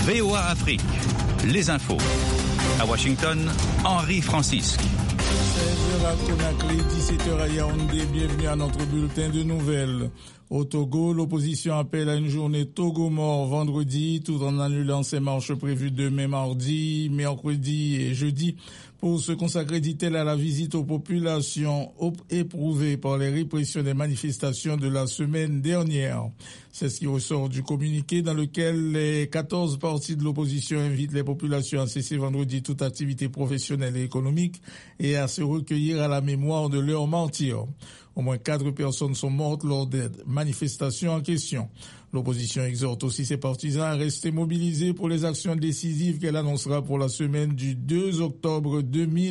VOA Afrique, les infos. À Washington, Henri Francisque. 16h à Conakry, 17h à Yaoundé, bienvenue à notre bulletin de nouvelles. Au Togo, l'opposition appelle à une journée Togo mort vendredi, tout en annulant ses marches prévues demain mardi, mercredi et jeudi, pour se consacrer, dit-elle, à la visite aux populations éprouvées par les répressions des manifestations de la semaine dernière. C'est ce qui ressort du communiqué dans lequel les 14 partis de l'opposition invitent les populations à cesser vendredi toute activité professionnelle et économique et à se recueillir à la mémoire de leurs martyrs. Au moins 4 personnes sont mortes lors des manifestations en question. L'opposition exhorte aussi ses partisans à rester mobilisés pour les actions décisives qu'elle annoncera pour la semaine du 2 octobre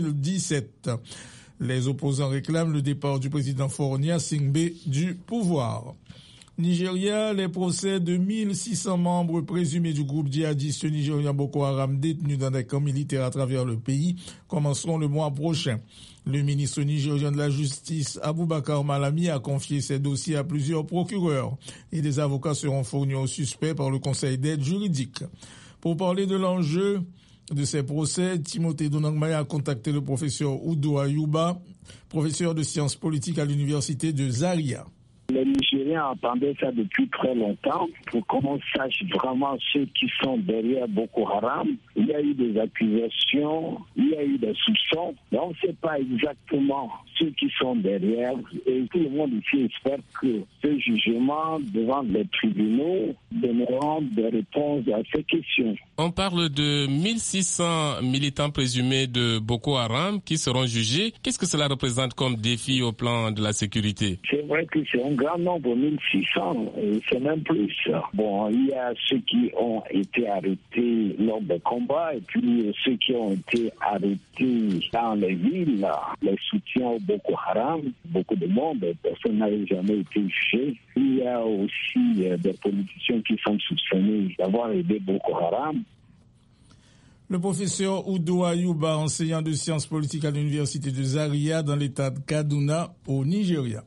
2017. Les opposants réclament le départ du président Fornia Singbe du pouvoir. Nigeria, les procès de 1600 membres présumés du groupe djihadiste nigérien Boko Haram détenus dans des camps militaires à travers le pays commenceront le mois prochain. Le ministre nigérien de la Justice, Abubakar Malami, a confié ces dossiers à plusieurs procureurs et des avocats seront fournis aux suspects par le Conseil d'aide juridique. Pour parler de l'enjeu de ces procès, Timothée Donangmaya a contacté le professeur Udo Ayuba, professeur de sciences politiques à l'université de Zaria. Les Nigériens attendaient ça depuis très longtemps pour qu'on sache vraiment ceux qui sont derrière Boko Haram. Il y a eu des accusations, il y a eu des soupçons, mais on ne sait pas exactement ceux qui sont derrière. Et tout le monde ici espère que ce jugement devant les tribunaux donneront des réponses à ces questions. On parle de 1600 militants présumés de Boko Haram qui seront jugés. Qu'est-ce que cela représente comme défi au plan de la sécurité? C'est vrai que c'est un grand nombre, 1600, et c'est même plus. Bon, il y a ceux qui ont été arrêtés lors des combats et puis ceux qui ont été arrêtés dans les villes, les soutiens au Boko Haram. Beaucoup de monde, personne n'avait jamais été jugé. Il y a aussi des politiciens qui sont soupçonnés d'avoir aidé Boko Haram. Le professeur Udo Ayuba, enseignant de sciences politiques à l'université de Zaria dans l'état de Kaduna au Nigeria.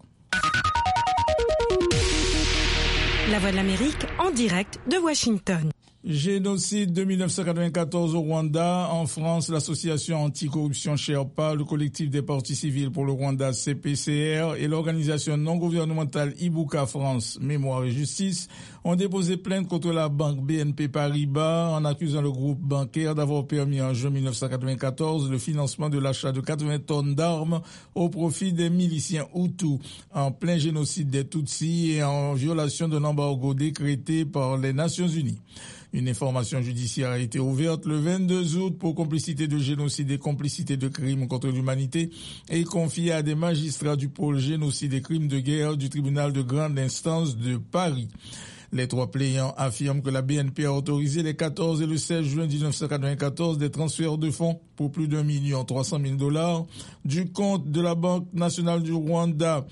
La Voix de l'Amérique en direct de Washington. Génocide de 1994 au Rwanda. En France, l'association anticorruption Sherpa, le collectif des partis civils pour le Rwanda CPCR et l'organisation non gouvernementale Ibuka France Mémoire et Justice ont déposé plainte contre la banque BNP Paribas en accusant le groupe bancaire d'avoir permis en juin 1994 le financement de l'achat de 80 tonnes d'armes au profit des miliciens Hutus en plein génocide des Tutsis et en violation d'un embargo décrété par les Nations Unies. Une information judiciaire a été ouverte le 22 août pour complicité de génocide et complicité de crimes contre l'humanité et confiée à des magistrats du pôle génocide et crimes de guerre du tribunal de grande instance de Paris. Les 3 plaignants affirment que la BNP a autorisé les 14 et le 16 juin 1994 des transferts de fonds pour plus d'1 300 000 $ du compte de la Banque nationale du Rwanda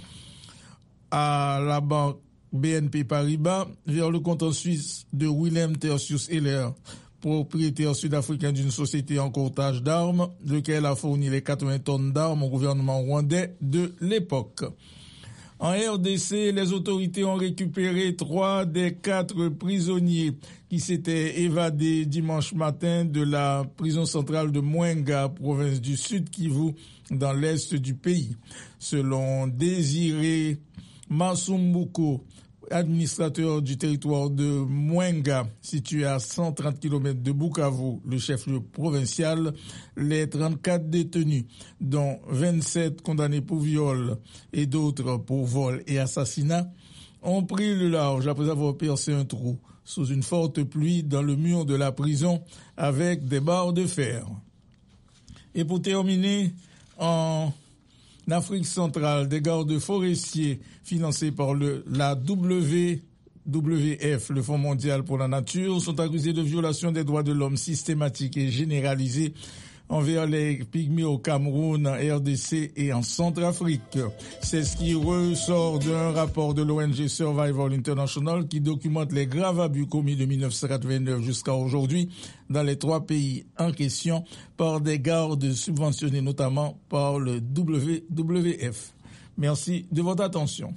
à la banque BNP Paribas vers le compte en Suisse de Willem Tertius Heller, propriétaire sud-africain d'une société en courtage d'armes, lequel a fourni les 80 tonnes d'armes au gouvernement rwandais de l'époque. En RDC, les autorités ont récupéré 3 des 4 prisonniers qui s'étaient évadés dimanche matin de la prison centrale de Mwenga, province du Sud Kivu, dans l'est du pays. Selon Désiré Masumbuko, administrateur du territoire de Mwenga, situé à 130 km de Bukavu, le chef-lieu provincial, les 34 détenus, dont 27 condamnés pour viol et d'autres pour vol et assassinat, ont pris le large après avoir percé un trou sous une forte pluie dans le mur de la prison avec des barres de fer. Et pour terminer, en Afrique centrale, des gardes forestiers financés par la WWF, le Fonds mondial pour la nature, sont accusés de violation des droits de l'homme systématique et généralisée envers les pygmées au Cameroun, en RDC et en Centrafrique. C'est ce qui ressort d'un rapport de l'ONG Survival International qui documente les graves abus commis de 1989 jusqu'à aujourd'hui dans les 3 pays en question par des gardes subventionnés notamment par le WWF. Merci de votre attention.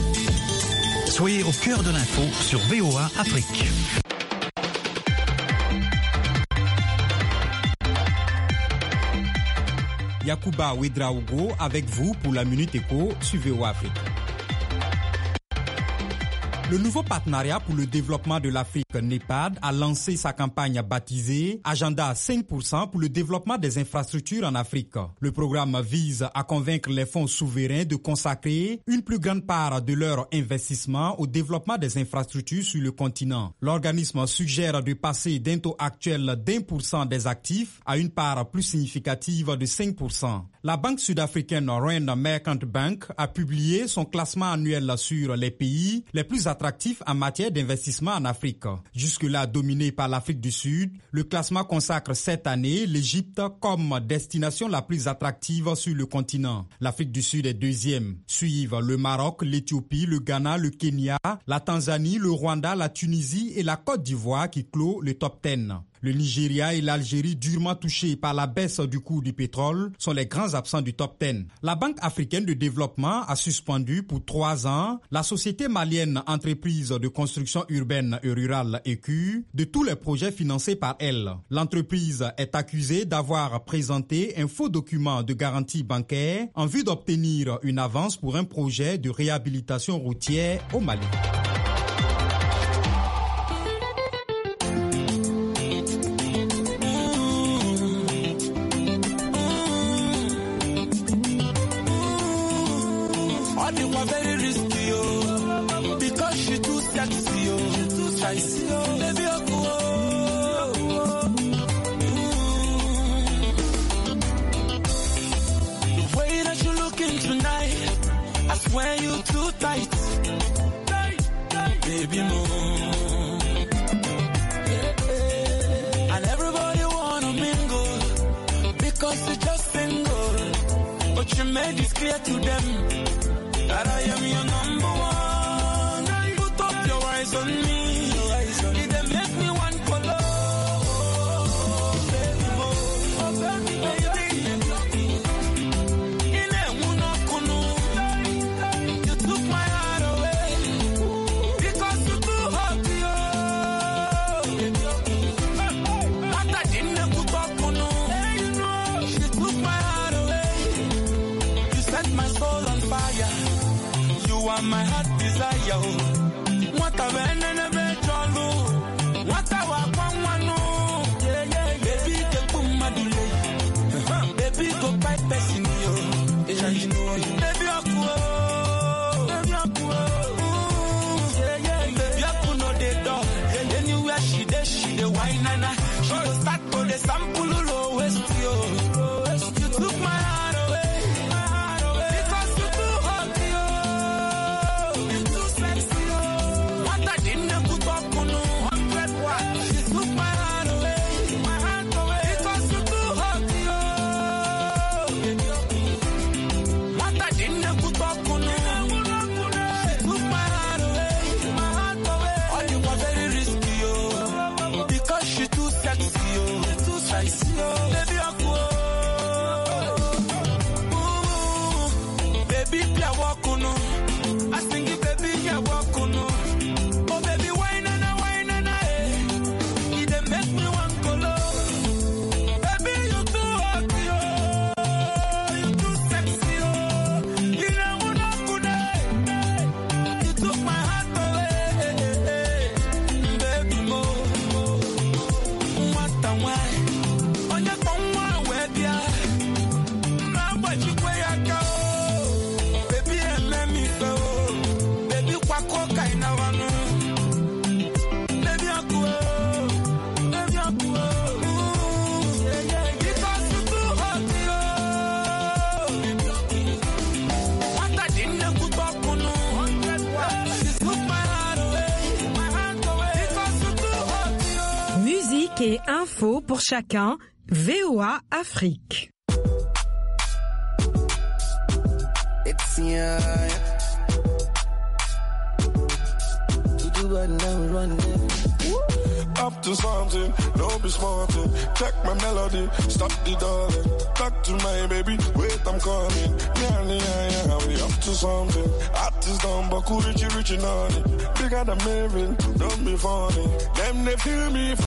Soyez au cœur de l'info sur VOA Afrique. Yacouba Ouedraogo avec vous pour la Minute Éco sur VOA Afrique. Le nouveau partenariat pour le développement de l'Afrique, NEPAD, a lancé sa campagne baptisée Agenda 5% pour le développement des infrastructures en Afrique. Le programme vise à convaincre les fonds souverains de consacrer une plus grande part de leur investissement au développement des infrastructures sur le continent. L'organisme suggère de passer d'un taux actuel d'1% des actifs à une part plus significative de 5%. La banque sud-africaine Rand Merchant Bank a publié son classement annuel sur les pays les plus attractifs en matière d'investissement en Afrique. Jusque-là dominé par l'Afrique du Sud, le classement consacre cette année l'Égypte comme destination la plus attractive sur le continent. L'Afrique du Sud est deuxième. Suivent le Maroc, l'Éthiopie, le Ghana, le Kenya, la Tanzanie, le Rwanda, la Tunisie et la Côte d'Ivoire qui clôt le top 10. Le Nigeria et l'Algérie, durement touchés par la baisse du cours du pétrole, sont les grands absents du top 10. La Banque africaine de développement a suspendu pour 3 ans la société malienne Entreprise de construction urbaine et rurale ECU de tous les projets financés par elle. L'entreprise est accusée d'avoir présenté un faux document de garantie bancaire en vue d'obtenir une avance pour un projet de réhabilitation routière au Mali. When you too tight, baby move. And everybody wanna mingle because you're just single. But you made it clear to them that I am your number one. Put up your eyes on me. It dey make me want for love, baby move. Oh baby, baby. My heart desire. What a venene betolo. What a wakwano. Baby, the pumadule. Baby, go by passing you. Baby, akuo. Baby, akuo. Baby, akuno the door. Anywhere she the wine nana. She go start to the sample low west yo. You took my heart away. Et info pour chacun, VOA Afrique. Up to something, don't be smarting. Check my melody, stop the darling. Talk to my baby, wait, I'm coming. Yeah, we up to something. Artists done, but cool, richy on it. Bigger than Marvin, don't be funny. Them, they feel me.